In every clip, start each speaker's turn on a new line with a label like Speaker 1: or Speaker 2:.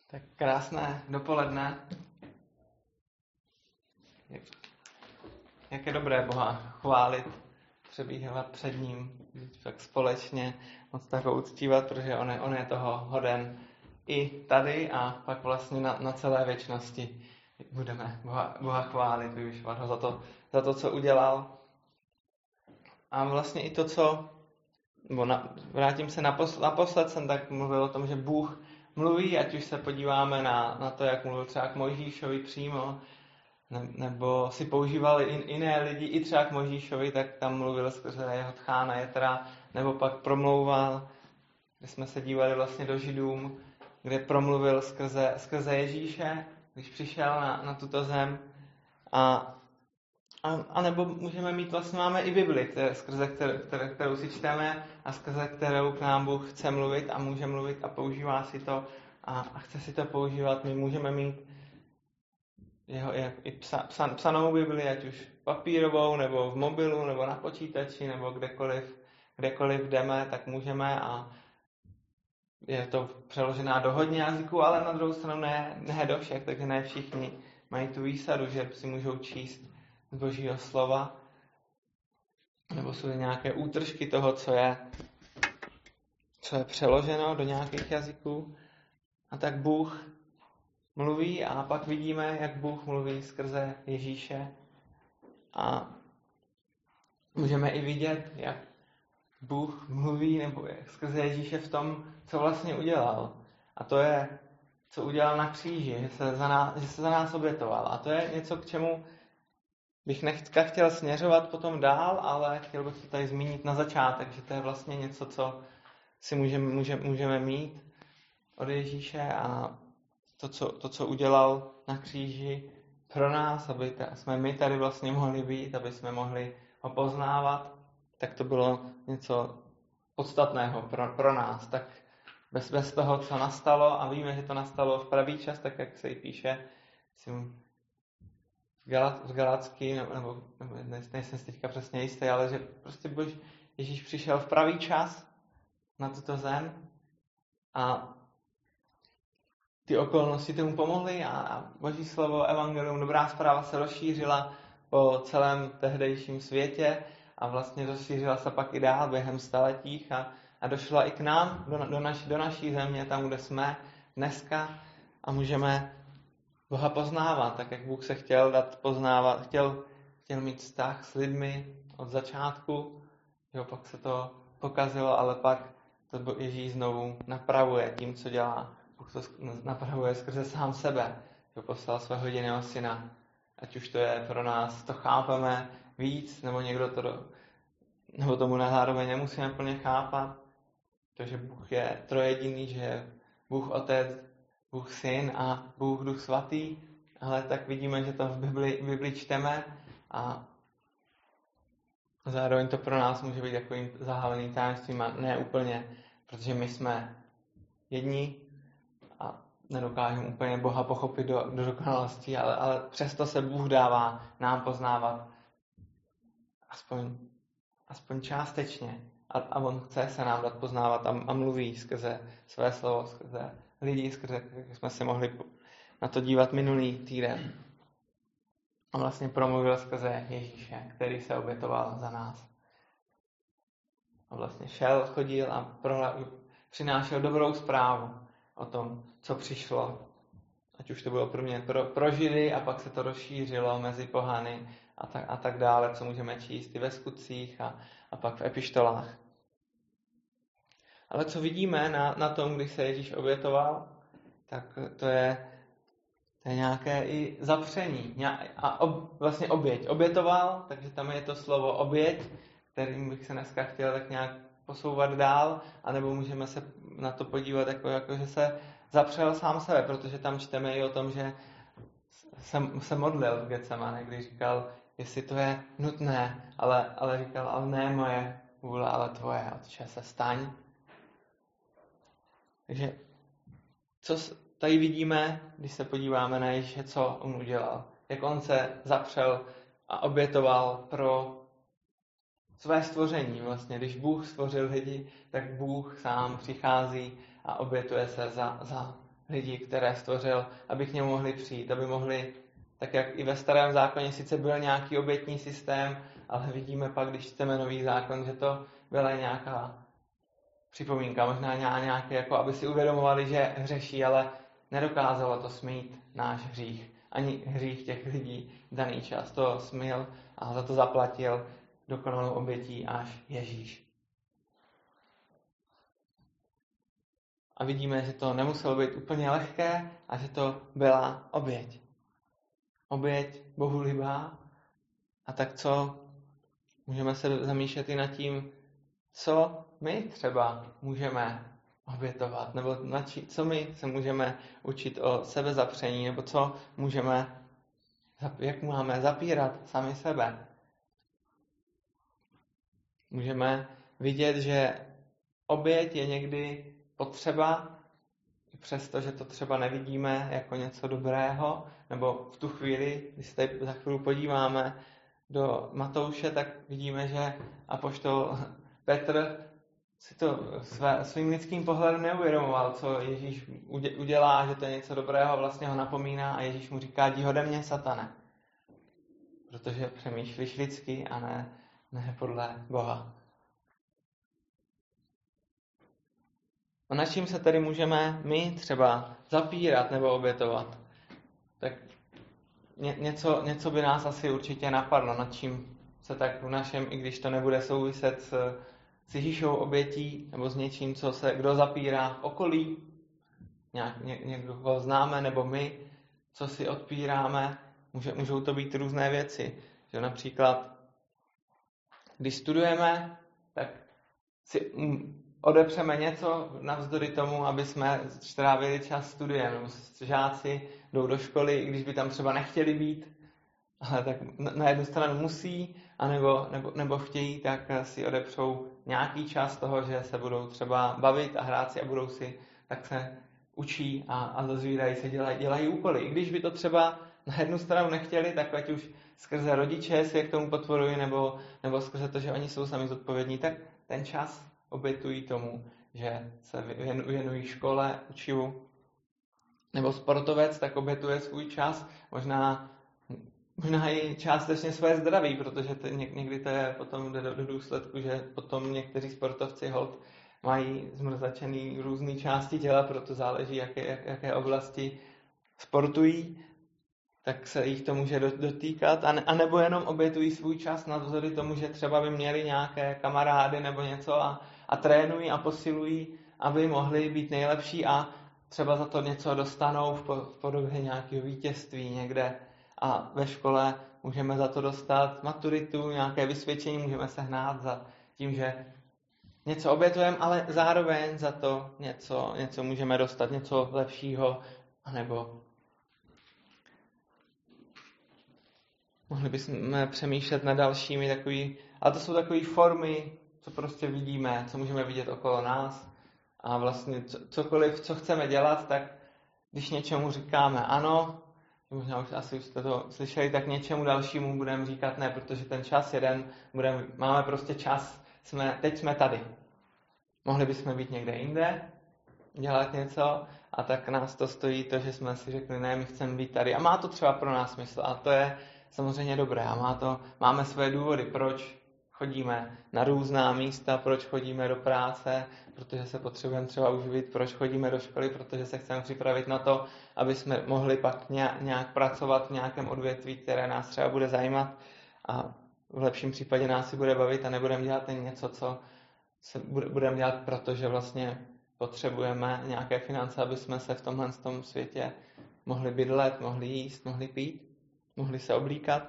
Speaker 1: Tak krásné dopoledne. Jak je dobré Boha chválit, přebíhat před ním, tak společně moc tak ho uctívat, protože on je toho hoden i tady a pak vlastně na celé věčnosti budeme Boha chválit, vyvyšovat ho za to, co udělal. A vlastně i to, vrátím se naposled jsem tak mluvil o tom, že Bůh mluví, ať už se podíváme na to, jak mluvil třeba k Mojžíšovi přímo, nebo si používali jiné lidi, i třeba k Mojžíšovi, tak tam mluvil skrze jeho tchána Jetra, nebo pak promlouval, kde jsme se dívali vlastně do Židům, kde promluvil skrze Ježíše, když přišel na tuto zem. A nebo můžeme mít, vlastně máme i Bibli, skrze kterou si čteme a skrze kterou k nám Bůh chce mluvit a může mluvit a používá si to a chce si to používat. My můžeme mít i psanou Bibli, ať už papírovou, nebo v mobilu, nebo na počítači, nebo kdekoliv jdeme, tak můžeme a je to přeložená do hodně jazyků, ale na druhou stranu ne do všech, takže ne všichni mají tu výsadu, že si můžou číst z Božího slova, nebo jsou nějaké útržky toho, co je přeloženo do nějakých jazyků. A tak Bůh mluví a pak vidíme, jak Bůh mluví skrze Ježíše. A můžeme i vidět, jak Bůh mluví nebo skrze Ježíše v tom, co vlastně udělal. A to je, co udělal na kříži, že se za nás obětoval. A to je něco, k čemu bych chtěl směřovat potom dál, ale chtěl bych to tady zmínit na začátek, že to je vlastně něco, co si můžeme mít od Ježíše a to, co udělal na kříži pro nás, aby jsme my tady vlastně mohli být, aby jsme mohli ho poznávat, tak to bylo něco podstatného pro nás. Tak bez toho, co nastalo, a víme, že to nastalo v pravý čas, tak jak se jí píše, z Galatsky, nebo nejsem si teďka přesně jistý, ale že prostě Ježíš přišel v pravý čas na tuto zem a ty okolnosti tomu pomohly a Boží slovo, evangelium, dobrá zpráva se rozšířila po celém tehdejším světě a vlastně rozšířila se pak i dál během staletích a došla i k nám, do naší země, tam, kde jsme dneska a můžeme Boha poznávat, tak jak Bůh se chtěl dát poznávat, chtěl mít vztah s lidmi od začátku, jo, pak se to pokazilo, ale pak to Ježíš znovu napravuje tím, co dělá. Bůh to napravuje skrze sám sebe, jo, poslal svého jediného syna. Ať už to je pro nás, to chápeme víc, nebo nebo tomu zároveň nemusíme plně chápat, protože Bůh je trojjediný, že je Bůh Otec, Bůh Syn a Bůh Duch Svatý, ale tak vidíme, že to v Bibli čteme a zároveň to pro nás může být takovým zahaleným tajemstvím a ne úplně, protože my jsme jedni a nedokážeme úplně Boha pochopit do dokonalosti, ale přesto se Bůh dává nám poznávat aspoň částečně a on chce se nám dát poznávat a mluví skrze své slovo, skrze lidi, jak jsme se mohli na to dívat minulý týden. A vlastně promluvil skrze Ježíše, který se obětoval za nás. A vlastně chodil a přinášel dobrou zprávu o tom, co přišlo. Ať už to bylo pro Židy a pak se to rozšířilo mezi pohany a tak dále, co můžeme číst i ve skutcích a pak v epištolách. Ale co vidíme na tom, když se Ježíš obětoval, tak to je nějaké i zapření vlastně oběť. Obětoval, takže tam je to slovo oběť, kterým bych se dneska chtěl tak nějak posouvat dál, anebo můžeme se na to podívat jako že se zapřel sám sebe, protože tam čteme i o tom, že se modlil v Getsemane, když říkal, jestli to je nutné, ale říkal, ale ne moje vůle, ale tvoje, Otče, se staň. Takže co tady vidíme, když se podíváme na Ježíše, co on udělal. Jak on se zapřel a obětoval pro své stvoření. Vlastně, když Bůh stvořil lidi, tak Bůh sám přichází a obětuje se za lidi, které stvořil, aby k němu mohli přijít, aby mohli, tak jak i ve Starém zákoně sice byl nějaký obětní systém, ale vidíme pak, když čteme Nový zákon, že to byla nějaká připomínka, možná nějaké, jako aby si uvědomovali, že hřeší, ale nedokázalo to smít náš hřích. Ani hřích těch lidí v daný čas. To smil a za to zaplatil dokonalou obětí až Ježíš. A vidíme, že to nemuselo být úplně lehké a že to byla oběť. Oběť bohulibá. A tak co? Můžeme se zamýšlet i nad tím, co my třeba můžeme obětovat, nebo co my se můžeme učit o sebezapření, nebo co můžeme, jak máme zapírat sami sebe. Můžeme vidět, že oběť je někdy potřeba, i přesto, že to třeba nevidíme jako něco dobrého, nebo v tu chvíli, když se tady za chvíli podíváme do Matouše, tak vidíme, že apoštol Petr si to svým lidským pohledem neuvědomoval, co Ježíš udělá, že to je něco dobrého, vlastně ho napomíná a Ježíš mu říká, jdi ode mě, satane. Protože přemýšlíš lidsky a ne podle Boha. A nad čím se tedy můžeme my třeba zapírat nebo obětovat? Tak něco by nás asi určitě napadlo, nad čím se tak v našem, i když to nebude souviset s Ježíšovou obětí nebo s něčím, co se kdo zapírá v okolí, někdo ho známe, nebo my, co si odpíráme, můžou to být různé věci. Že například, když studujeme, tak si odepřeme něco navzdory tomu, aby jsme strávili čas studiem. Nebo žáci jdou do školy, i když by tam třeba nechtěli být, ale tak na jednu stranu musí, nebo chtějí, tak si odepřou nějaký čas toho, že se budou třeba bavit a hrát si a budou si, tak se učí a dozvídají se, dělají úkoly. I když by to třeba na jednu stranu nechtěli, tak ať už skrze rodiče si je k tomu podporují, nebo skrze to, že oni jsou sami zodpovědní, tak ten čas obětují tomu, že se věnují škole, učivu. Nebo sportovec tak obětuje svůj čas, možná i částečně své zdraví, protože někdy to je potom do důsledku, že potom někteří sportovci holt mají zmrzačený různé části těla, proto záleží, jaké oblasti sportují, tak se jich to může dotýkat. A nebo jenom obětují svůj čas navzdory tomu, že třeba by měli nějaké kamarády nebo něco a trénují a posilují, aby mohli být nejlepší a třeba za to něco dostanou v podobě nějakého vítězství někde. A ve škole můžeme za to dostat maturitu, nějaké vysvědčení, můžeme se hnát za tím, že něco obětujeme, ale zároveň za to něco můžeme dostat, něco lepšího, anebo mohli bychom přemýšlet nad dalšími takový, ale to jsou takové formy, co prostě vidíme, co můžeme vidět okolo nás a vlastně cokoliv, co chceme dělat, tak když něčemu říkáme ano, možná už asi jste to slyšeli, tak něčemu dalšímu budeme říkat ne, protože ten čas máme prostě čas, teď jsme tady. Mohli bychom být někde jinde, dělat něco a tak nás to stojí to, že jsme si řekli, ne, my chceme být tady. A má to třeba pro nás smysl a to je samozřejmě dobré a máme své důvody, proč chodíme na různá místa, proč chodíme do práce, protože se potřebujeme třeba uživit, proč chodíme do školy, protože se chceme připravit na to, aby jsme mohli pak nějak pracovat v nějakém odvětví, které nás třeba bude zajímat a v lepším případě nás si bude bavit a nebudeme dělat něco, co se budeme dělat, protože vlastně potřebujeme nějaké finance, aby jsme se v tomhle světě mohli bydlet, mohli jíst, mohli pít, mohli se oblíkat.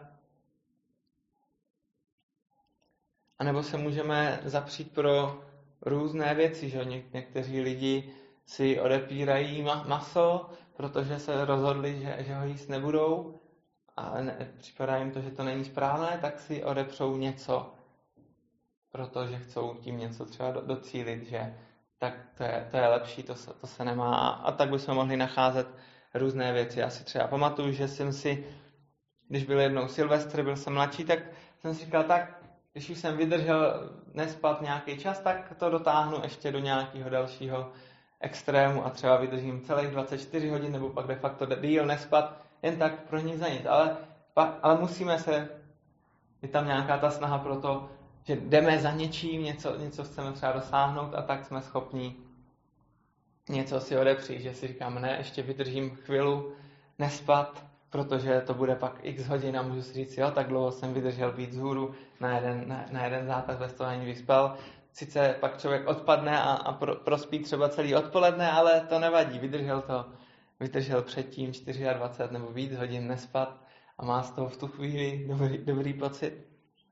Speaker 1: A nebo se můžeme zapřít pro různé věci, že někteří lidi si odepírají maso, protože se rozhodli, že ho jíst nebudou a připadá jim to, že to není správné, tak si odepřou něco, protože chcou tím něco třeba docílit, že tak to je lepší, to se nemá. A tak bychom mohli nacházet různé věci. Já si třeba pamatuju, že jsem si, když byl jednou Silvestr, byl jsem mladší, tak jsem si říkal, tak když už jsem vydržel nespat nějaký čas, tak to dotáhnu ještě do nějakého dalšího extrému a třeba vydržím celých 24 hodin nebo pak de facto díl nespat, jen tak pro nic za nic. Ale musíme je tam nějaká ta snaha pro to, že jdeme za něčím, něco chceme třeba dosáhnout a tak jsme schopni něco si odepřít, že si říkáme, ne, ještě vydržím chvíli nespat, protože to bude pak x hodin a můžu si říct, jo, tak dlouho jsem vydržel být vzhůru na jeden zátah, bez toho ani vyspal. Sice pak člověk odpadne a prospí třeba celý odpoledne, ale to nevadí, vydržel předtím 24 nebo víc hodin nespat a má z toho v tu chvíli dobrý pocit.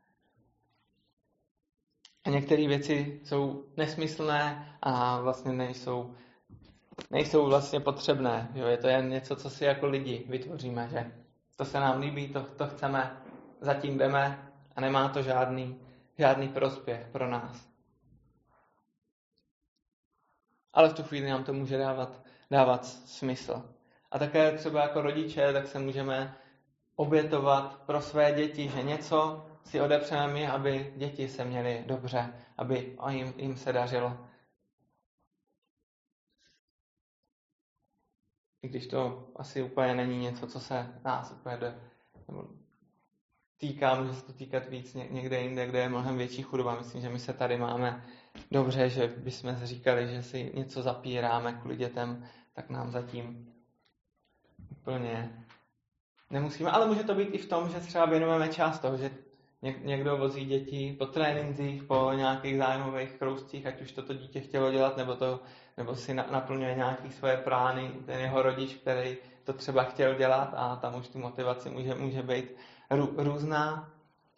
Speaker 1: A některé věci jsou nesmyslné a vlastně nejsou vlastně potřebné. Jo? Je to jen něco, co si jako lidi vytvoříme, že to se nám líbí, to chceme, zatím jdeme a nemá to žádný prospěch pro nás. Ale v tu chvíli nám to může dávat smysl. A také třeba jako rodiče, tak se můžeme obětovat pro své děti, že něco si odepřeme my, aby děti se měly dobře, aby jim se dařilo. I když to asi úplně není něco, co se nás úplně týká, může se to týkat víc někde jinde, kde je mnohem větší chudoba. Myslím, že my se tady máme dobře, že bychom říkali, že si něco zapíráme kvůli dětem, tak nám zatím úplně nemusíme. Ale může to být i v tom, že třeba věnujeme část toho, že někdo vozí děti po trénincích, po nějakých zájmových krouscích, ať už to dítě chtělo dělat, nebo si naplňuje nějaké svoje plány, ten jeho rodič, který to třeba chtěl dělat a tam už tu motivace může být různá.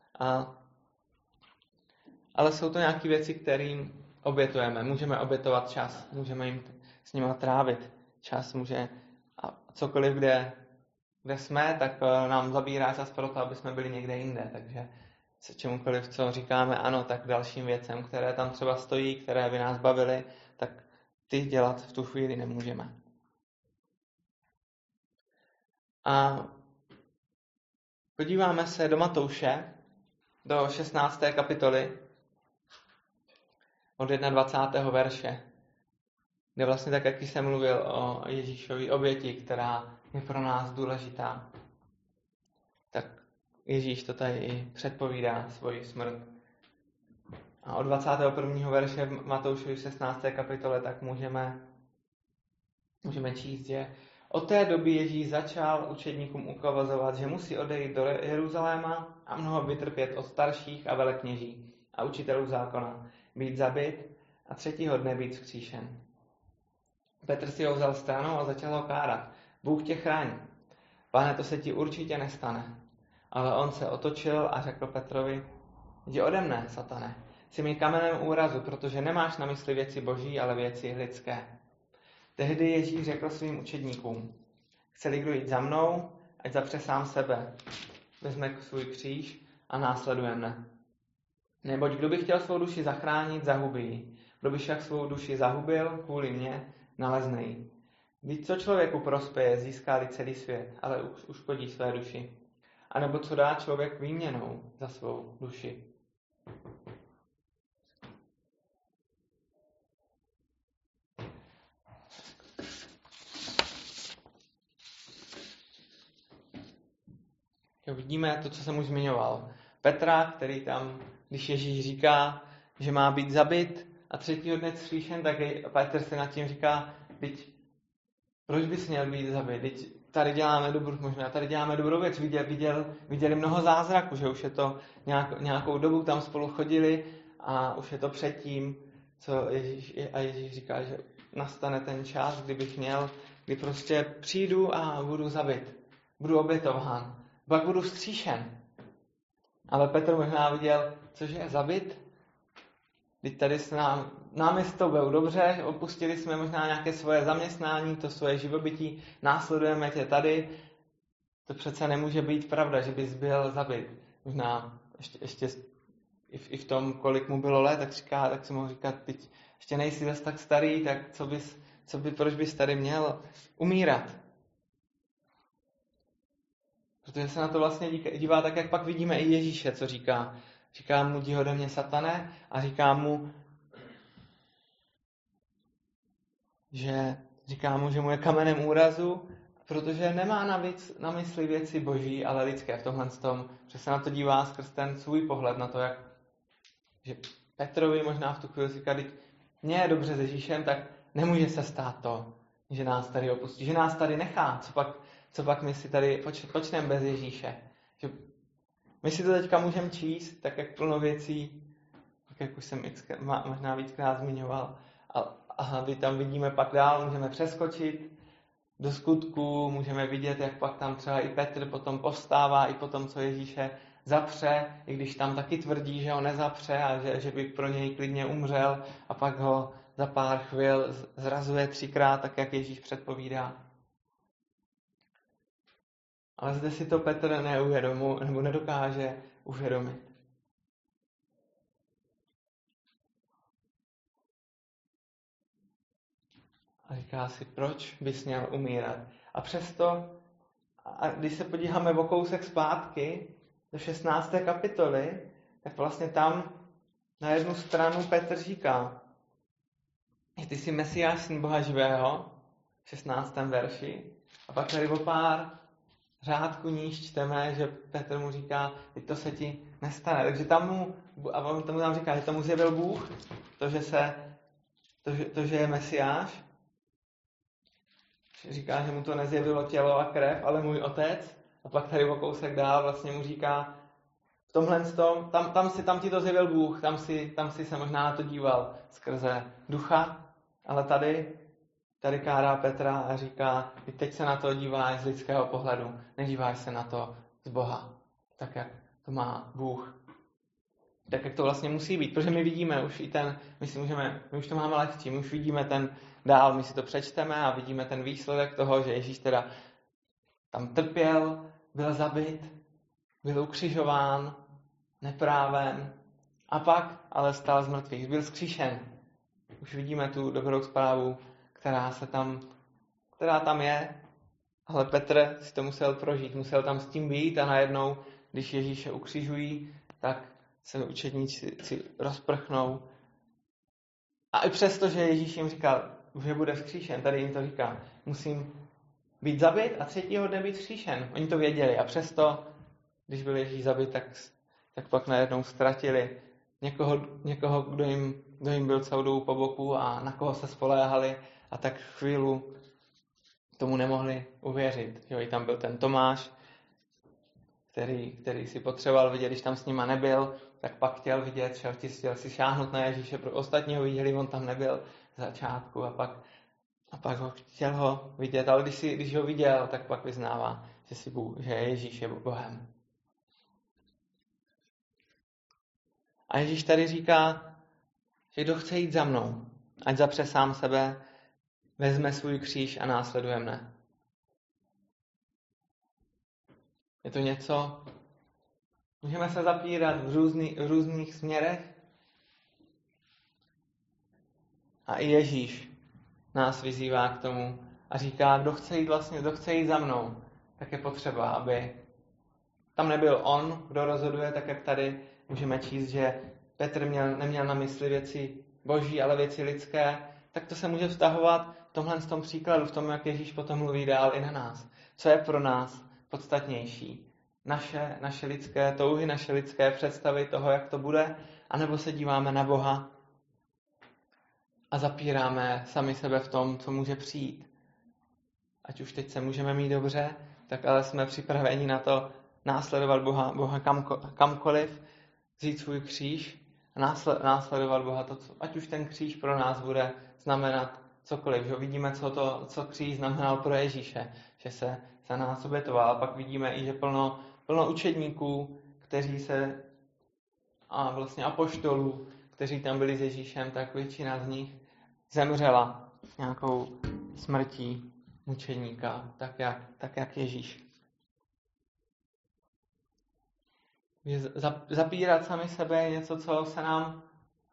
Speaker 1: Ale jsou to nějaké věci, kterým obětujeme. Můžeme obětovat čas, můžeme jim s nimi trávit čas, a cokoliv, kde jsme, tak nám zabírá čas pro to, aby jsme byli někde jinde. Takže se čemukoliv, co říkáme ano, tak dalším věcem, které tam třeba stojí, které by nás bavily, tak ty dělat v tu chvíli nemůžeme. A podíváme se do Matouše, do 16. kapitoly, od 21. verše, kde vlastně tak, jak jsem mluvil o Ježíšově oběti, která je pro nás důležitá, tak Ježíš to tady i předpovídá svoji smrt. A od 21. verše v Matoušovi 16. kapitole tak můžeme číst, že od té doby Ježíš začal učedníkům ukazovat, že musí odejít do Jeruzaléma a mnoho vytrpět od starších a velekněží a učitelů zákona, být zabit a 3. dne být vzkříšen. Petr si ho vzal stranou a začal ho kárat. Bůh tě chraň. Pane, to se ti určitě nestane. Ale on se otočil a řekl Petrovi, jdi ode mne, satane. Jsi mi kamenem úrazu, protože nemáš na mysli věci boží, ale věci lidské. Tehdy Ježíš řekl svým učedníkům, chce-li kdo jít za mnou, ať zapře sám sebe. Vezme svůj kříž a následuje mne. Neboť kdo by chtěl svou duši zachránit, zahubí ji. Kdo by však svou duši zahubil kvůli mně, nalezne ji. Víc co člověku prospěje, získá-li celý svět, ale uškodí své duši. A nebo co dá člověk výměnou za svou duši. Vidíme to, co jsem už zmiňoval. Petra, který tam, když Ježíš říká, že má být zabit a 3. dne vzkříšen, tak Petr se nad tím říká, proč bys měl být zabit? Tady děláme dobrou věc. Viděli mnoho zázraků, že už je to nějakou dobu tam spolu chodili a už je to předtím, co Ježíš říká, že nastane ten čas, kdy prostě přijdu a budu zabit. Budu obětován. Pak budu vzkříšen. Ale Petr možná viděl, cože je zabit? Teď tady nám je s tobou dobře, opustili jsme možná nějaké svoje zaměstnání, to svoje živobytí, následujeme tě tady. To přece nemůže být pravda, že bys byl zabit. Možná ještě i v tom, kolik mu bylo let, tak si mohl říkat, teď ještě nejsi zase tak starý, tak proč bys tady měl umírat? Protože se na to vlastně dívá tak, jak pak vidíme i Ježíše, co říká. Říká mu, jdi ode mě, satane, a říká mu, že říká mu, že mu je kamenem úrazu, protože nemá na mysli věci boží, ale lidské v tomhle tom, že se na to dívá skrz ten svůj pohled na to, jak že Petrovi možná v tu chvíli říká, když mně je dobře s Ježíšem, tak nemůže se stát to, že nás tady opustí, že nás tady nechá, co pak my si tady počneme bez Ježíše. Že my si to teďka můžeme číst, tak jak plno věcí, tak jak už jsem možná víckrát zmiňoval, a tam vidíme pak dál, můžeme přeskočit do skutku, můžeme vidět, jak pak tam třeba i Petr potom povstává, i potom, co Ježíše zapře, i když tam taky tvrdí, že ho nezapře a že by pro něj klidně umřel a pak ho za pár chvil zrazuje 3krát, tak jak Ježíš předpovídá. Ale zde si to Petr neuvědomuje, nebo nedokáže uvědomit. A říká si, proč bys měl umírat. A přesto, a když se podíváme o kousek zpátky, do 16. kapitoly, tak vlastně tam na jednu stranu Petr říká, že ty jsi Mesiáš, syn Boha živého, v 16. verši. A pak tady o pár řádků níž čteme, že Petr mu říká, že to se ti nestane. Takže a on tomu tam říká, že tomu zjevil Bůh, že je Mesiáš. Říká, že mu to nezjevilo tělo a krev, ale můj otec. A pak tady o kousek dál vlastně mu říká, v tomhle tam ti to zjevil Bůh, tam si se možná na to díval skrze ducha, ale tady kárá Petra a říká, teď se na to díváš z lidského pohledu, nedíváš se na to z Boha, tak jak to má Bůh. Tak jak to vlastně musí být, protože my vidíme už my už to máme lehčí, my už vidíme ten dál, my si to přečteme a vidíme ten výsledek toho, že Ježíš teda tam trpěl, byl zabit, byl ukřižován neprávem a pak ale stál z mrtvých, byl vzkříšen. Už vidíme tu dobrou zprávu, která tam je, ale Petr si to musel prožít, musel tam s tím být a najednou, když Ježíše ukřižují, tak se učedníci rozprchnou. A i přesto, že Ježíš jim říkal, že bude vzkříšen, tady jim to říká, musím být zabit a 3. dne být vzkříšen. Oni to věděli a přesto, když byl Ježíš zabit, tak pak najednou ztratili někoho kdo jim byl celou dobu po boku a na koho se spoléhali a tak chvíli tomu nemohli uvěřit. Jo, i tam byl ten Tomáš, který si potřeboval vidět, když tam s nima nebyl, tak pak chtěl vidět, chtěl si šáhnout na Ježíše, pro ostatní ho viděli, on tam nebyl v začátku a pak chtěl ho vidět, ale když ho viděl, tak pak vyznává, že Ježíš je Bohem. A Ježíš tady říká, že kdo chce jít za mnou, ať zapře sám sebe, vezme svůj kříž a následuje mne. Je to něco, můžeme se zapírat v různých směrech a i Ježíš nás vyzývá k tomu a říká, kdo chce jít za mnou, tak je potřeba, aby tam nebyl on, kdo rozhoduje, tak jak tady můžeme číst, že Petr neměl na mysli věci boží, ale věci lidské, tak to se může vztahovat v tomhle příkladu, v tom, jak Ježíš potom mluví dál i na nás. Co je pro nás podstatnější? Naše lidské touhy, naše lidské představy toho, jak to bude, anebo se díváme na Boha a zapíráme sami sebe v tom, co může přijít. Ať už teď se můžeme mít dobře, tak ale jsme připraveni na to následovat Boha kamkoliv, vzít svůj kříž a následovat Boha ať už ten kříž pro nás bude znamenat cokoliv. Že vidíme, co kříž znamenal pro Ježíše, že se za nás obětoval. A pak vidíme i, že plno učedníků, a vlastně apoštolů, kteří tam byli s Ježíšem, tak většina z nich zemřela nějakou smrtí mučeníka, tak jak Ježíš. Zapírat sami sebe je něco, co se nám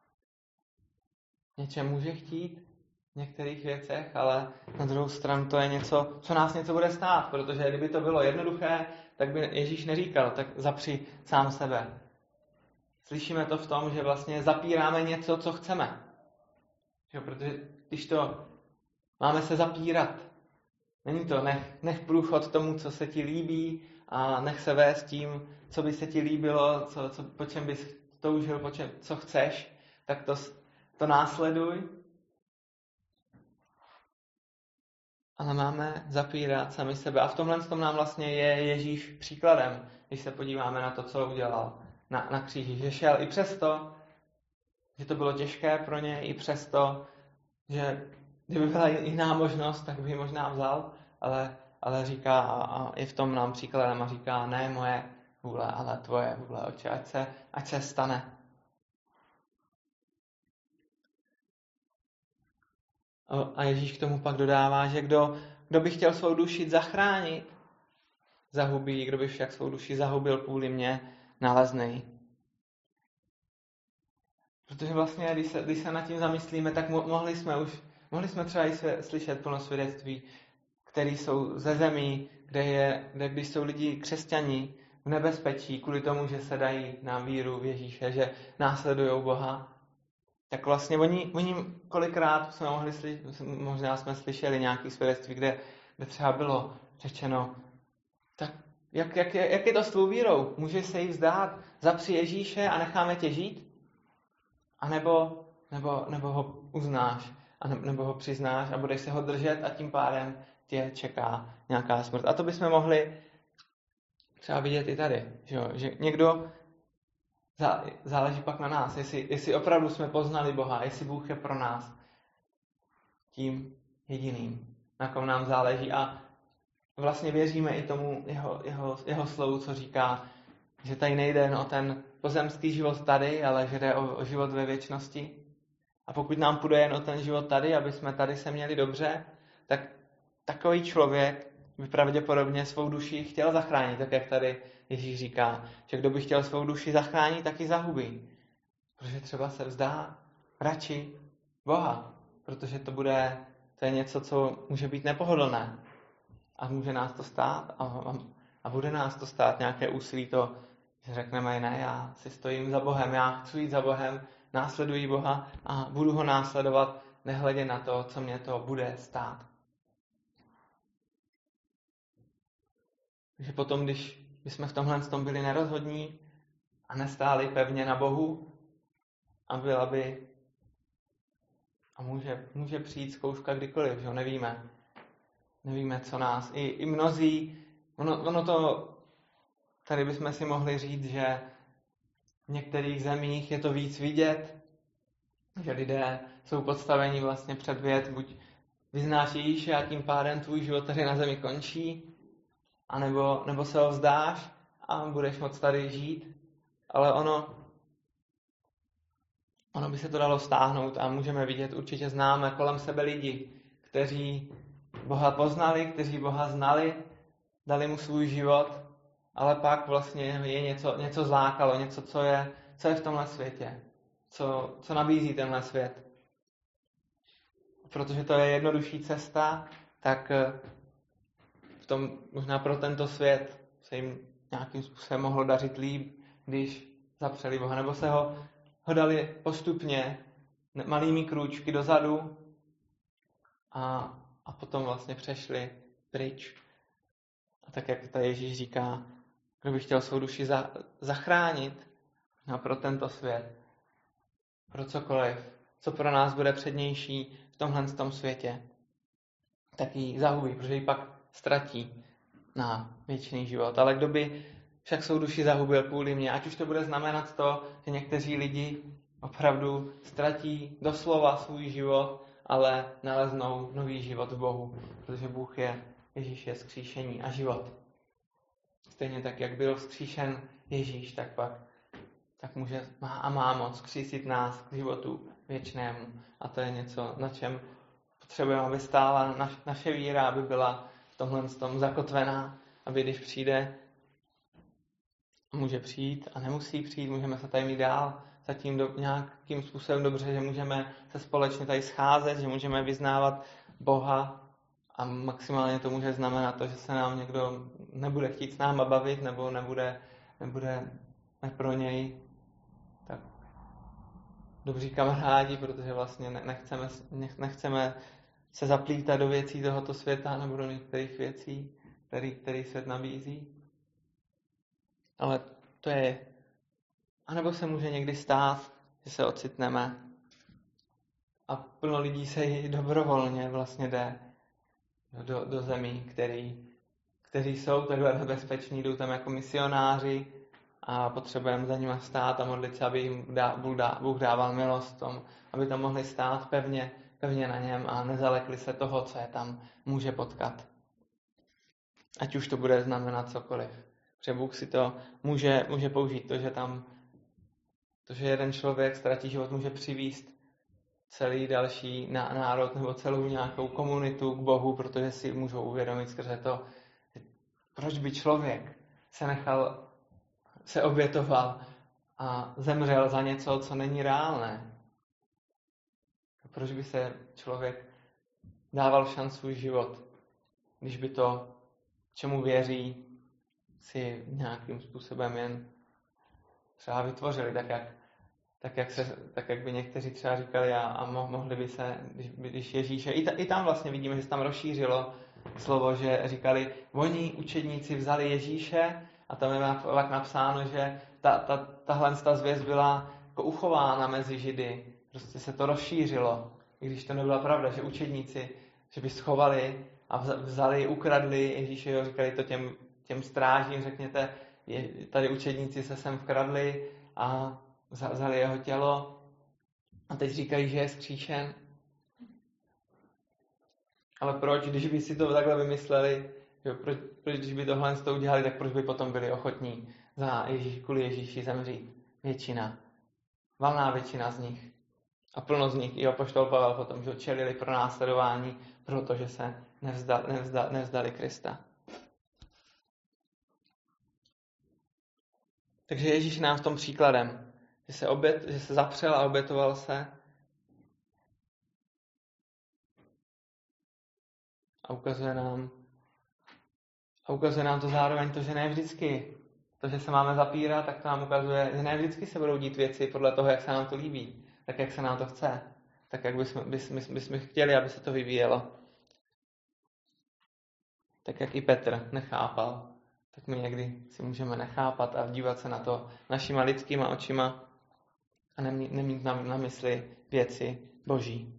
Speaker 1: něčem může chtít v některých věcech, ale na druhou stranu to je něco, co nás něco bude stát, protože kdyby to bylo jednoduché, tak by Ježíš neříkal, tak zapři sám sebe. Slyšíme to v tom, že vlastně zapíráme něco, co chceme. Protože když to Máme se zapírat. Není to nech průchod tomu, co se ti líbí a nech se vést tím, co by se ti líbilo, po čem bys toužil, co chceš, tak to následuj. Ale máme zapírat sami sebe. A v tomhle nám vlastně je Ježíš příkladem, když se podíváme na to, co udělal na kříži. Že šel i přesto, že to bylo těžké pro ně, i přesto, že kdyby byla jiná možnost, tak by ji možná vzal, ale říká a je v tom nám příkladem a říká, ne moje vůle, ale tvoje vůle, Otče, ať se stane. A Ježíš k tomu pak dodává, že kdo by chtěl svou duši zachránit, zahubí, kdo by však svou duši zahubil kvůli mě, naleznej. Protože vlastně, když se nad tím zamyslíme, tak mohli jsme třeba i slyšet plno svědectví, které jsou ze zemí, kde když jsou lidi křesťani v nebezpečí kvůli tomu, že se dají na víru v Ježíše, že následují Boha, tak vlastně oni kolikrát možná jsme slyšeli nějaké svědectví, kde třeba bylo řečeno, tak jak je to s tvou vírou? Můžeš se jí vzdát, zapři Ježíše a necháme tě žít? A nebo ho uznáš, nebo ho přiznáš a budeš se ho držet a tím pádem tě čeká nějaká smrt. A to bychom mohli třeba vidět i tady, že někdo záleží pak na nás, jestli opravdu jsme poznali Boha, jestli Bůh je pro nás tím jediným, na kom nám záleží a vlastně věříme i tomu jeho slovu, co říká, že tady nejde jen o ten pozemský život tady, ale že jde o život ve věčnosti. A pokud nám půjde jen o ten život tady, aby jsme tady se měli dobře, tak takový člověk by pravděpodobně svou duši chtěl zachránit, tak jak tady Ježíš říká, že kdo by chtěl svou duši zachránit, tak ji zahubí. Protože třeba se vzdá radši Boha, protože to je něco, co může být nepohodlné. A může nás to stát a bude nás to stát nějaké úsilí to, že řekneme, ne, já si stojím za Bohem, já chci jít za Bohem, následuji Boha a budu ho následovat, nehledě na to, co mě to bude stát. Takže potom, když jsme v tomhle byli nerozhodní a nestáli pevně na Bohu a může přijít zkouška kdykoliv, že nevíme, co nás. I mnozí, ono to, tady bychom si mohli říct, že v některých zemích je to víc vidět, že lidé jsou podstaveni vlastně před věc, buď vyznáš Ježíše a tím pádem tvůj život tady na zemi končí, nebo se ho vzdáš a budeš moct tady žít. Ale ono by se to dalo stáhnout a můžeme vidět, určitě známe kolem sebe lidi, kteří Boha poznali, kteří Boha znali, dali mu svůj život, ale pak vlastně je něco zlákalo, něco, co je v tomhle světě, co nabízí tenhle svět. Protože to je jednodušší cesta, tak v tom možná pro tento svět se jim nějakým způsobem mohlo dařit líp, když zapřeli Boha, nebo se ho dali postupně malými krůčky dozadu a potom vlastně přešli pryč. A tak, jak tady Ježíš říká, kdo by chtěl svou duši zachránit pro tento svět, pro cokoliv, co pro nás bude přednější v tomhle světě, tak ji zahubí, protože ji pak ztratí na věčný život. Ale kdo by však svou duši zahubil kvůli mě, ať už to bude znamenat to, že někteří lidi opravdu ztratí doslova svůj život, ale naleznou nový život v Bohu, protože Ježíš je vzkříšení a život. Stejně tak, jak byl vzkříšen Ježíš, tak může a má moc vzkřísit nás k životu věčnému. A to je něco, na čem potřebujeme, aby stála naše víra, aby byla v tomhle zakotvená, aby když přijde, může přijít a nemusí přijít, můžeme se tady mít dál zatím nějakým způsobem dobře, že můžeme se společně tady scházet, že můžeme vyznávat Boha a maximálně to může znamenat to, že se nám někdo nebude chtít s náma bavit nebo nebude pro něj tak dobří kamarádi, protože vlastně nechceme se zaplítat do věcí tohoto světa nebo do některých věcí, který svět nabízí. Ale to je... A nebo se může někdy stát, že se ocitneme a plno lidí se i dobrovolně vlastně jde do zemí, kteří jsou takhle bezpeční, jdou tam jako misionáři a potřebujeme za nimi stát a modlit se, aby jim Bůh dával milost tom, aby tam mohli stát pevně na něm a nezalekli se toho, co je tam může potkat. Ať už to bude znamenat cokoliv. Protože Bůh si to může použít, to, že jeden člověk ztratí život, může přivést celý další národ nebo celou nějakou komunitu k Bohu, protože si můžou uvědomit skrze to, proč by člověk se obětoval a zemřel za něco, co není reálné. Proč by se člověk dával šanc svůj život, když by to, čemu věří, si nějakým způsobem jen třeba vytvořili, tak jak by někteří třeba říkali a mohli by se, když Ježíše, i tam vlastně vidíme, že se tam rozšířilo slovo, že říkali, oni učedníci vzali Ježíše a tam je pak napsáno, že tahle zvěst byla jako uchována mezi Židy. Prostě se to rozšířilo, i když to nebyla pravda, že učedníci, že by schovali a vzali, ukradli Ježíše, říkali to těm strážím, řekněte, tady učedníci se sem vkradli a vzali jeho tělo a teď říkají, že je vzkříšen. Ale proč, když by si to takhle vymysleli, že proč když by tohle to udělali, tak proč by potom byli ochotní kvůli Ježíši zemřít? Valná většina z nich. A plno z nich, i apoštol Pavel potom, že čelili pro následování, protože se nevzdali Krista. Takže Ježíš nám v tom příkladem, že se zapřel a obětoval se a ukazuje nám to zároveň to, že ne vždycky to, že se máme zapírat, tak to nám ukazuje, že ne vždycky se budou dít věci podle toho, jak se nám to líbí, tak jak se nám to chce, tak jak bychom chtěli, aby se to vyvíjelo. Tak jak i Petr nechápal, tak my někdy si můžeme nechápat a dívat se na to našima lidskýma očima a nemít na mysli věci Boží.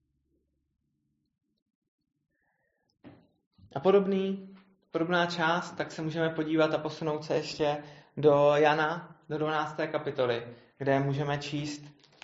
Speaker 1: A podobná část, tak se můžeme podívat a posunout se ještě do Jana, do 12. kapitoly, kde můžeme číst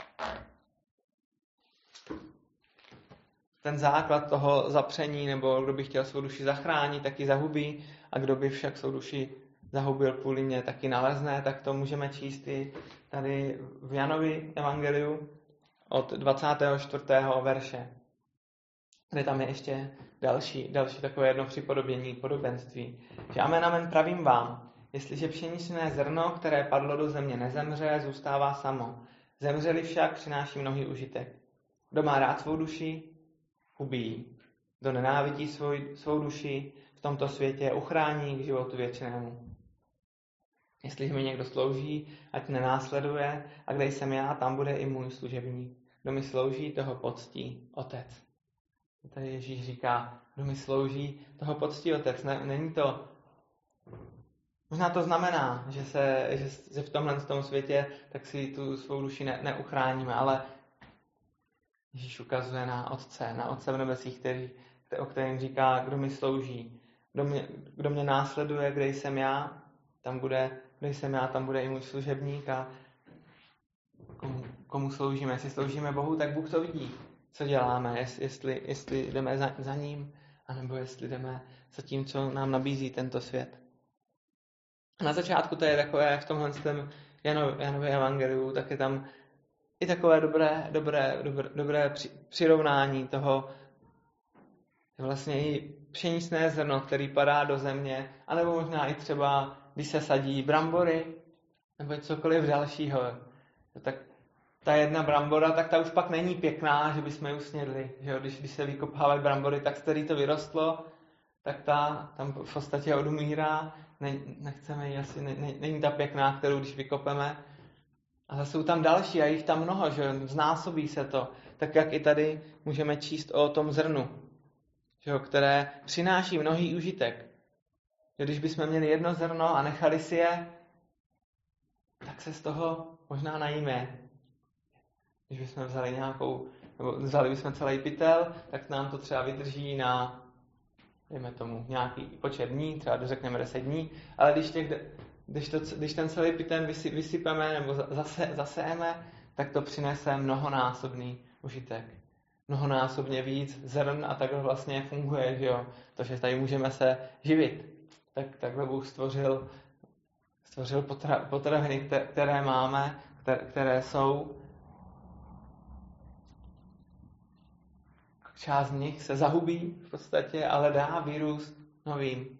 Speaker 1: ten základ toho zapření, nebo kdo by chtěl svou duši zachránit, tak ji zahubí, a kdo by však svou duši zahubil kvůli mě, tak ji nalezne, tak to můžeme číst i tady v Janově evangeliu od 24. verše, kde tam je ještě další takové jedno připodobnění, podobenství. Že amen, pravím vám, jestliže pšeničné zrno, které padlo do země, nezemře, zůstává samo. Zemřeli však, přináší mnohý užitek. Kdo má rád svou duši, hubí ji. Kdo nenávidí svou duši, v tomto světě uchrání k životu věčnému. Jestliže mi někdo slouží, ať nenásleduje, a kde jsem já, tam bude i můj služebník. Kdo mi slouží, toho poctí Otec. Tady Ježíš říká, kdo mi slouží, toho poctí Otec. Není to... Možná to znamená, že v tomhle světě tak si tu svou duši neuchráníme, ale Ježíš ukazuje na Otce v nebesích, o kterém říká, kdo mi slouží. Kdo mě následuje, kde jsem já, tam bude i můj služebník a komu sloužíme. Jestli sloužíme Bohu, tak Bůh to vidí, co děláme, jestli jdeme za ním, anebo jestli jdeme za tím, co nám nabízí tento svět. A na začátku to je takové v tomhle Janově evangeliu, tak je tam i takové dobré přirovnání toho, vlastně i pšeničné zrno, který padá do země, anebo možná i třeba, když se sadí brambory, nebo cokoliv dalšího. Tak ta jedna brambora, tak ta už pak není pěkná, že bychom ji usnědli. Že jo? Když se vykopávají brambory, tak z který to vyrostlo, tak ta tam v podstatě odumírá. Nechceme ji asi, není ta pěkná, kterou když vykopeme. A zase jsou tam další a jich tam mnoho, že znásobí se to. tak jak i tady můžeme číst o tom zrnu, které přináší mnohý užitek. Že když bychom měli jedno zrno a nechali si je, tak se z toho možná najíme. Když bychom vzali bychom celý pytel, tak nám to třeba vydrží na, dejme tomu, nějaký počet dní, třeba řekneme 10 dní, ale když ten celý pytel vysypeme nebo zasejeme, tak to přinese mnohonásobný užitek. Mnohonásobně víc zrn a takhle vlastně funguje, že jo? To, že tady můžeme se živit. Takhle Bůh stvořil potraviny, které máme, které jsou. Část z nich se zahubí v podstatě, ale dá vyrůst novým.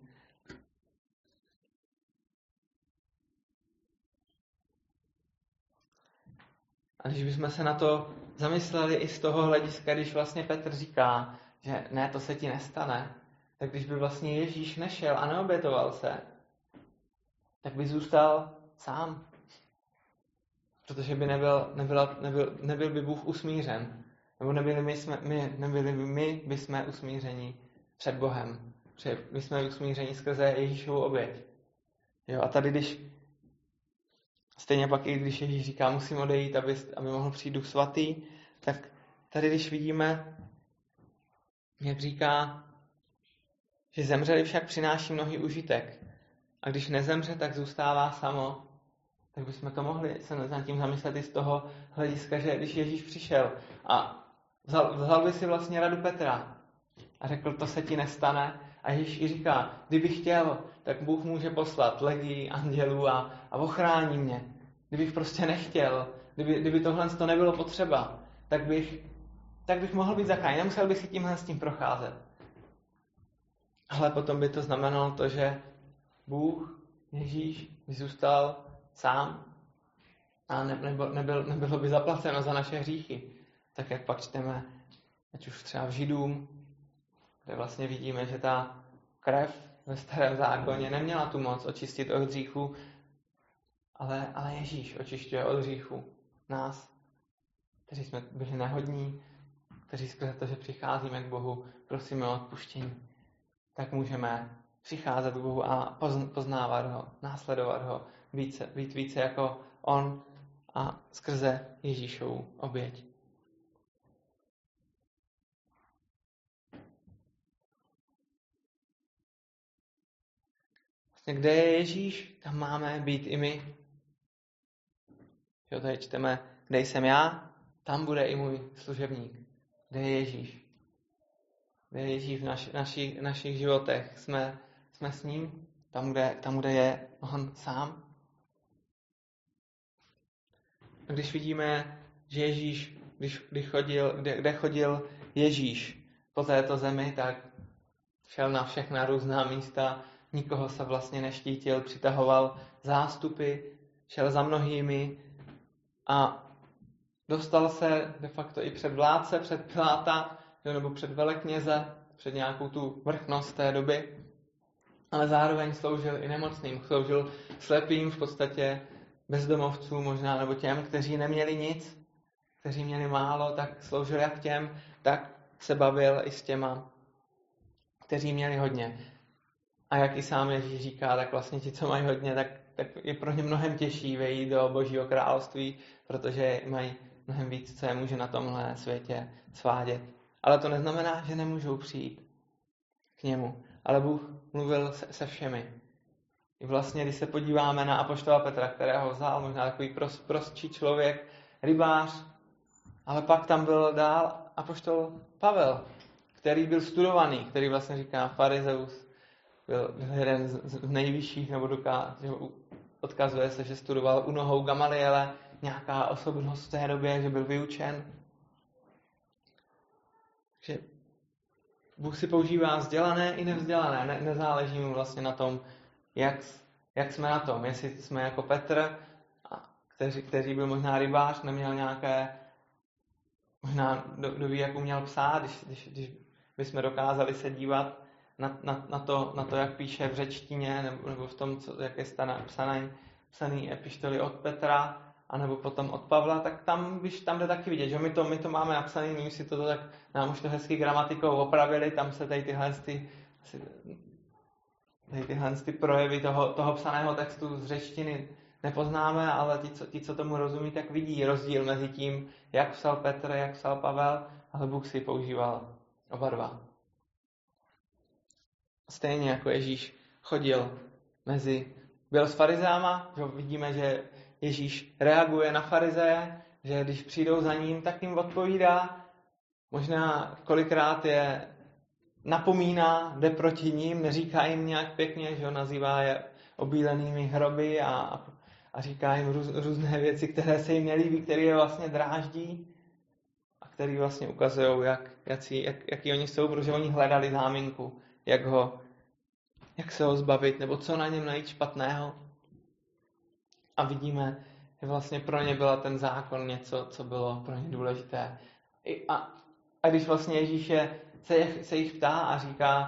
Speaker 1: A když bychom se na to zamysleli i z toho hlediska, když vlastně Petr říká, že ne, to se ti nestane, tak když by vlastně Ježíš nešel a neobětoval se, tak by zůstal sám. Protože by nebyl by Bůh usmířen. Nebo nebyli by my bychom usmířeni před Bohem. My jsme usmířeni skrze Ježíšovu oběť. Jo, a tady stejně pak i když Ježíš říká, musím odejít, aby mohl přijít Duch Svatý, tak tady když vidíme, jak říká, že zemřeli však přináší mnohý užitek. A když nezemře, tak zůstává samo. Tak bychom to mohli se nad tím zamyslet i z toho hlediska, že když Ježíš přišel a vzal by si vlastně radu Petra a řekl, to se ti nestane. A Ježíš i říká, kdyby chtěl, tak Bůh může poslat legii andělů a ochrání mě. Kdybych prostě nechtěl, kdyby tohle to nebylo potřeba, tak bych mohl být zachráněn. Nemusel bych si tímhle s tím procházet. Ale potom by to znamenalo to, že Bůh, Ježíš, by zůstal sám a nebylo by zaplaceno za naše hříchy. Tak jak pak čteme, ať už třeba v Židům, kde vlastně vidíme, že ta krev ve starém zákoně neměla tu moc očistit od hříchu, ale Ježíš očišťuje od hříchu nás, kteří jsme byli nehodní, kteří skrze to, že přicházíme k Bohu, prosíme o odpuštění, tak můžeme přicházet k Bohu a poznávat ho, následovat ho, být více jako on a skrze Ježíšovu oběť. Vlastně kde je Ježíš, tam máme být i my. Jo, tady čteme, kde jsem já, tam bude i můj služebník. Kde je Ježíš? Kde je Ježíš v našich životech? Jsme s ním, tam, kde je on sám. A když vidíme, že Ježíš, kde chodil Ježíš po této zemi, tak šel na všechna různá místa, nikoho se vlastně neštítil, přitahoval zástupy, šel za mnohými a dostal se de facto i před vládce, před Piláta, nebo před velekněze, před nějakou tu vrchnost té doby, ale zároveň sloužil i nemocným, sloužil slepým, v podstatě bezdomovcům možná, nebo těm, kteří neměli nic, kteří měli málo, tak sloužil jak těm, tak se bavil i s těma, kteří měli hodně. A jak i sám Ježíš říká, tak vlastně ti, co mají hodně, tak je pro ně mnohem těžší vejít do Božího království, protože mají mnohem víc, co je může na tomhle světě svádět. Ale to neznamená, že nemůžou přijít k němu. Ale Bůh mluvil se všemi. I vlastně, když se podíváme na apoštola Petra, kterého vzal, možná takový prostší člověk, rybář, ale pak tam byl dál apoštol Pavel, který byl studovaný, který vlastně říká farizeus, byl jeden z nejvyšších, nebo odkazuje se, že studoval u nohou Gamaliele, nějaká osobnost v té době, že byl vyučen. Takže Bůh si používá vzdělané i nevzdělané. Nezáleží mu vlastně na tom, jak jsme na tom. Jestli jsme jako Petr, který byl možná rybář, neměl nějaké, možná kdo ví, jak uměl psát, když bychom dokázali se dívat na to, jak píše v řečtině, nebo v tom, jak je psaný epištoly od Petra, anebo potom od Pavla, tak tam jde taky vidět, že my to máme napsané, my si to tak, nám už to hezky gramatikou opravili, tam se tady tyhle projevy toho psaného textu z řečtiny nepoznáme, ale ti, co tomu rozumí, tak vidí rozdíl mezi tím, jak psal Petr, jak psal Pavel, ale Bůh si používal oba dva. Stejně jako Ježíš byl s farizáma, že vidíme, že Ježíš reaguje na farizeje, že když přijdou za ním, tak jim odpovídá, možná kolikrát je napomíná, jde proti ním, neříká jim nějak pěkně, že ho nazývá je obílenými hroby a říká jim různé věci, které se jim nelíbí, které je vlastně dráždí a které vlastně ukazují, jaký oni jsou, protože oni hledali záminku, jak se ho zbavit, nebo co na něm najít špatného. A vidíme, že vlastně pro ně byla ten zákon něco, co bylo pro ně důležité. A když vlastně Ježíš se jich ptá a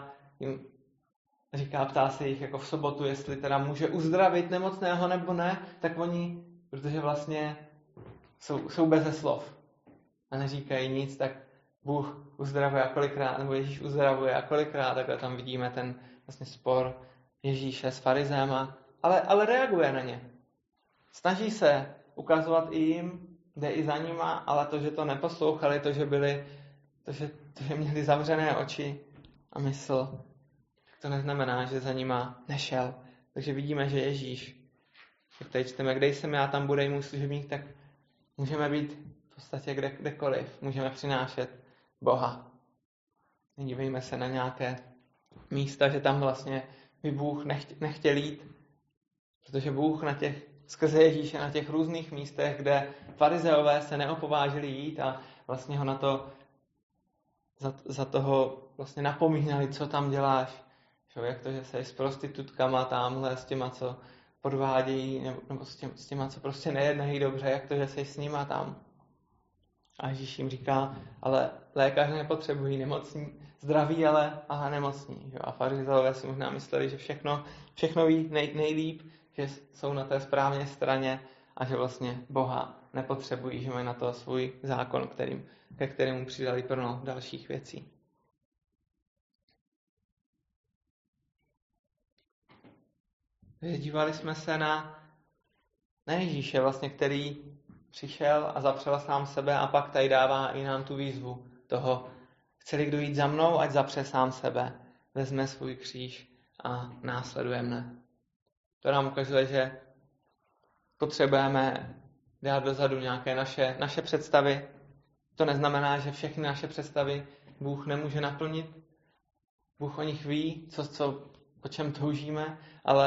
Speaker 1: ptá se jich jako v sobotu, jestli teda může uzdravit nemocného nebo ne, tak oni, protože vlastně jsou beze slov a neříkají nic, tak Bůh uzdravuje a kolikrát, nebo Ježíš uzdravuje a kolikrát, takhle tam vidíme ten vlastně spor Ježíše s farizéma, ale reaguje na ně. Snaží se ukazovat i jim, jde i za nima, ale to, že to neposlouchali, to, že měli zavřené oči a mysl, to neznamená, že za nima nešel. Takže vidíme, že Ježíš, jak tady čteme, kde jsem já, tam bude i můj služebník, tak můžeme být v podstatě kdekoliv. Můžeme přinášet Boha. Nedívejme se na nějaké místa, že tam vlastně by Bůh nechtěl jít, protože Bůh skrze Ježíše na těch různých místech, kde farizeové se neopovážili jít a vlastně ho na to za toho vlastně napomínali, co tam děláš. Jak to, že jsi s prostitutkama tamhle, s těma, co podvádějí, nebo s těma, co prostě nejednají dobře, jak to, že jsi s nima tam. A Ježíš jim říká, ale lékaři nepotřebují nemocní, zdraví, ale nemocní. A farizeové si možná mysleli, že všechno ví nejlíp, že jsou na té správné straně a že vlastně Boha nepotřebují, že mají na to svůj zákon, ke kterému přidali plno dalších věcí. Dívali jsme se na Ježíše, vlastně, který přišel a zapřel sám sebe a pak tady dává i nám tu výzvu toho, chce-li kdo jít za mnou, ať zapře sám sebe, vezme svůj kříž a následuje mne. To nám ukazuje, že potřebujeme dát dozadu nějaké naše představy. To neznamená, že všechny naše představy Bůh nemůže naplnit. Bůh o nich ví, po čem toužíme,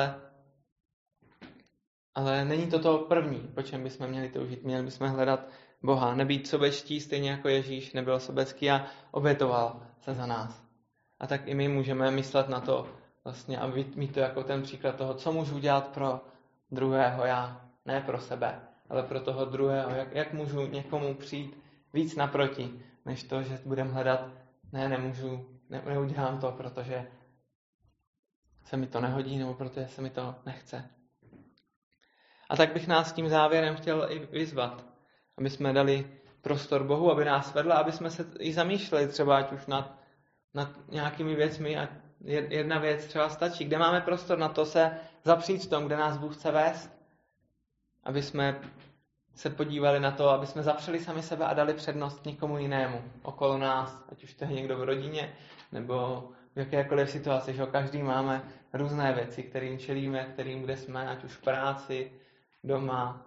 Speaker 1: ale není to první, po čem bychom měli toužit. Měli bychom hledat Boha, nebýt sobečtí, stejně jako Ježíš nebyl sobecký a obětoval se za nás. A tak i my můžeme myslet na to vlastně a mít to jako ten příklad toho, co můžu udělat pro druhého já, ne pro sebe, ale pro toho druhého, jak můžu někomu přijít víc naproti, než to, že budeme hledat, neudělám to, protože se mi to nehodí, nebo protože se mi to nechce. A tak bych nás tím závěrem chtěl i vyzvat, aby jsme dali prostor Bohu, aby nás vedl, aby jsme se i zamýšleli třeba ať už nad nějakými věcmi a jedna věc třeba stačí, kde máme prostor na to se zapřít v tom, kde nás Bůh chce vést, aby jsme se podívali na to, aby jsme zapřeli sami sebe a dali přednost někomu jinému okolo nás, ať už to je někdo v rodině, nebo v jakékoliv situaci, že každý máme různé věci, kterým čelíme, kterým kde jsme, ať už v práci, doma,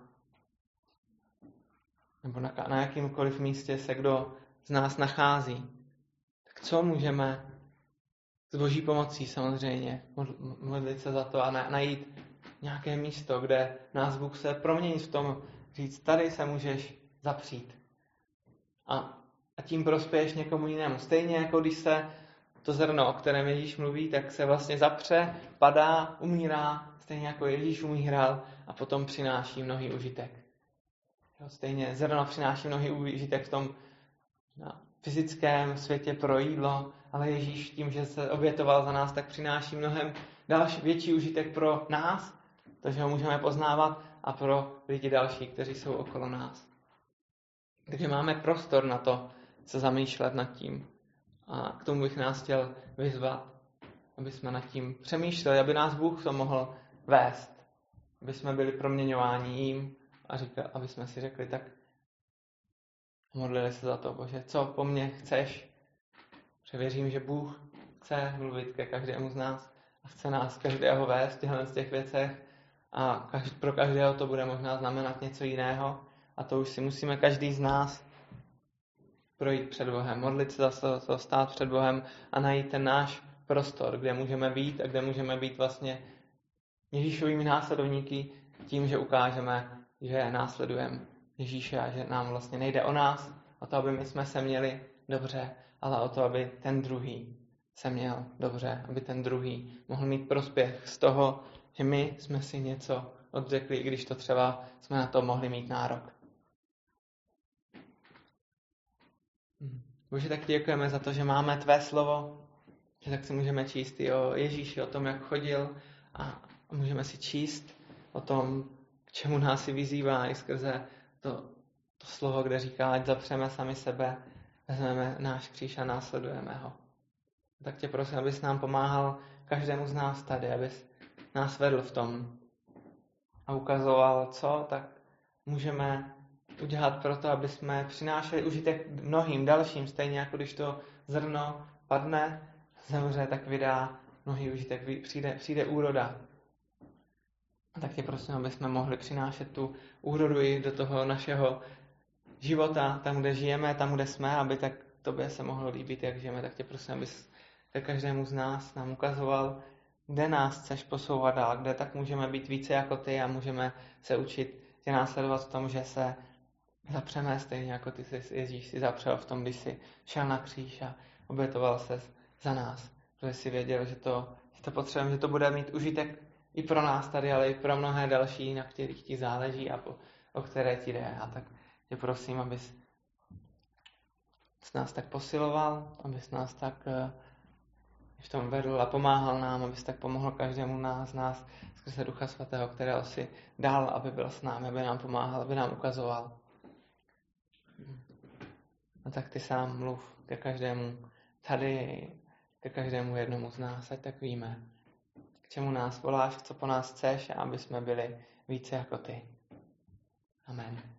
Speaker 1: nebo na jakýmkoliv místě se kdo z nás nachází. Tak co můžeme s Boží pomocí samozřejmě modlit se za to a najít nějaké místo, kde nás Bůh se promění v tom, říct, tady se můžeš zapřít. A tím prospěješ někomu jinému. Stejně jako když se to zrno, o kterém Ježíš mluví, tak se vlastně zapře, padá, umírá, stejně jako Ježíš umíral a potom přináší mnohý užitek. Stejně zrno přináší mnohý užitek v tom fyzickém světě pro jídlo, ale Ježíš tím, že se obětoval za nás, tak přináší mnohem větší užitek pro nás, takže ho můžeme poznávat a pro lidi další, kteří jsou okolo nás. Takže máme prostor na to, se zamýšlet nad tím. A k tomu bych nás chtěl vyzvat, aby jsme nad tím přemýšleli, aby nás Bůh to mohl vést. Aby jsme byli proměňováni jím a aby jsme si řekli, tak modlili se za to, Bože, co po mně chceš? Protože věřím, že Bůh chce mluvit ke každému z nás a chce nás každého vést v těch věcech a pro každého to bude možná znamenat něco jiného a to už si musíme každý z nás projít před Bohem, modlit se za to, stát před Bohem a najít ten náš prostor, kde můžeme být a kde můžeme být vlastně Ježíšovými následovníky tím, že ukážeme, že následujeme Ježíše a že nám vlastně nejde o nás, o to, aby my jsme se měli dobře, ale o to, aby ten druhý se měl dobře, aby ten druhý mohl mít prospěch z toho, že my jsme si něco odřekli, i když to třeba jsme na to mohli mít nárok. Bože, tak děkujeme za to, že máme tvé slovo, že tak si můžeme číst i o Ježíši, o tom, jak chodil a můžeme si číst o tom, k čemu nás si vyzývá i skrze to slovo, kde říká, ať zapřeme sami sebe, vezmeme náš kříž a následujeme ho. Tak tě prosím, abys nám pomáhal každému z nás tady, abys nás vedl v tom a ukazoval, co tak můžeme udělat pro to, aby jsme přinášeli užitek mnohým dalším, stejně jako když to zrno padne, zemře, tak vydá mnohý užitek, přijde úroda. Tak tě prosím, aby jsme mohli přinášet tu úrodu i do toho našeho života, tam, kde žijeme, tam, kde jsme, aby tak tobě se mohlo líbit, jak žijeme. Tak tě prosím, abys každému z nás nám ukazoval, kde nás chceš posouvat dál, kde tak můžeme být více jako ty a můžeme se učit tě následovat v tom, že se zapřeme stejně jako ty jsi, Ježíš, si zapřel v tom, když jsi šel na kříž a obětoval se za nás. Protože jsi věděl, že to potřebujeme, že to bude mít užitek i pro nás tady, ale i pro mnohé další, na kterých ti záleží a o které ti jde. A tak tě prosím, abys nás tak posiloval, abys nás tak v tom vedl a pomáhal nám, abys tak pomohl každému z nás skrze Ducha Svatého, kterého si dal, aby byl s námi, aby nám pomáhal, aby nám ukazoval. A tak ty sám mluv ke každému tady, ke každému jednomu z nás, ať tak víme, k čemu nás voláš, co po nás chceš, a aby jsme byli více jako ty. Amen.